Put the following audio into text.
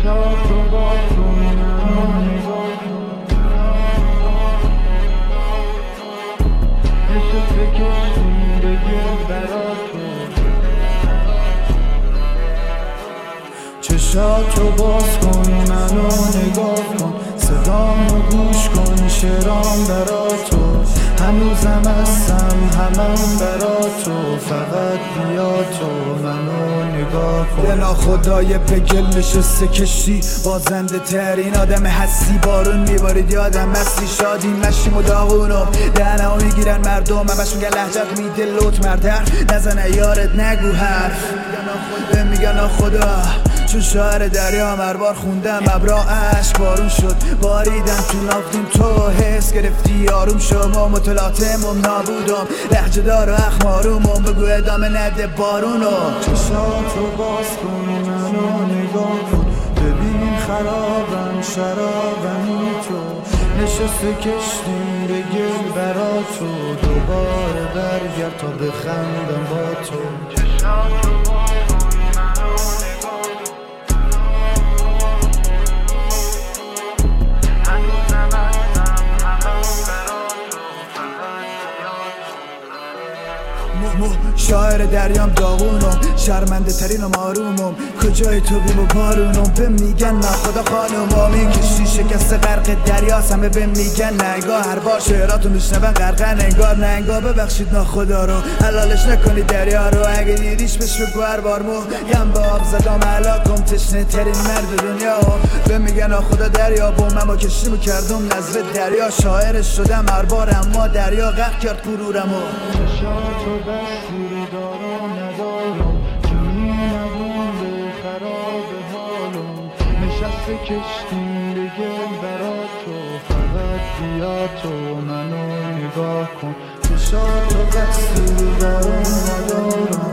چشاتو باز کن منو نگاه کن نشسته کشتیم به گل براتو چشاتو باز کن منو نگاه کن صدامو گوش کن شعرام براتو هنوزم هستم همم براتو فقط بیا تو منو نگاه کن دلا خدای به گل نشسته کشتی بازنده ترین آدم هستی بارون میبارید یادم مستی شادی مشیم و داغونو دهنمو میگیرن مردم همش میگن لحجت میده لوت مردر نزنه یارت نگو حرف میگن خدا چون شاعر دریا مربار خوندم ابرا عشق بارون شد باریدم تو نافتیم تو حس گرفتی آروم شما متلاطمم نابودم لحجه دار و اخمارومم بگو ادامه نده بارونو چشاتو باز کن منو نگاه کن ببین خرابم شرابم تو نشسته کشتیم به گل براتو دوباره برگرد تا بخندم با تو چشاتو باز کن منو نگاه کن هنوزم هستم همم براتو شاعر دریام داغونم شرمنده ترینم آرومم کجای تو بیم و بارونم به میگن ناخدا خانومم این کشتی شکست غرق دریاست همه به میگن نگاه هر بار شعراتو میشنون غرقن انگار ننگاه ببخشید ناخدا رو حلالش نکنی دریا رو اگه دیدیش بهش بگو هر بار یم با آب زدم علاکم تشنه ترین مرد دنیا به میگن ناخدا دریا بوم اما کشتیمو کردم نظر دریا شاعر شدم هر بار اما دریا غرق کرد غرورمو چشاتو بستی دارم ندارم جونی نبونده خراب حالم نشسته کشتیم به گل براتو فقط بیا تو منو نگاه کن چشاتو بستی دارم ندارم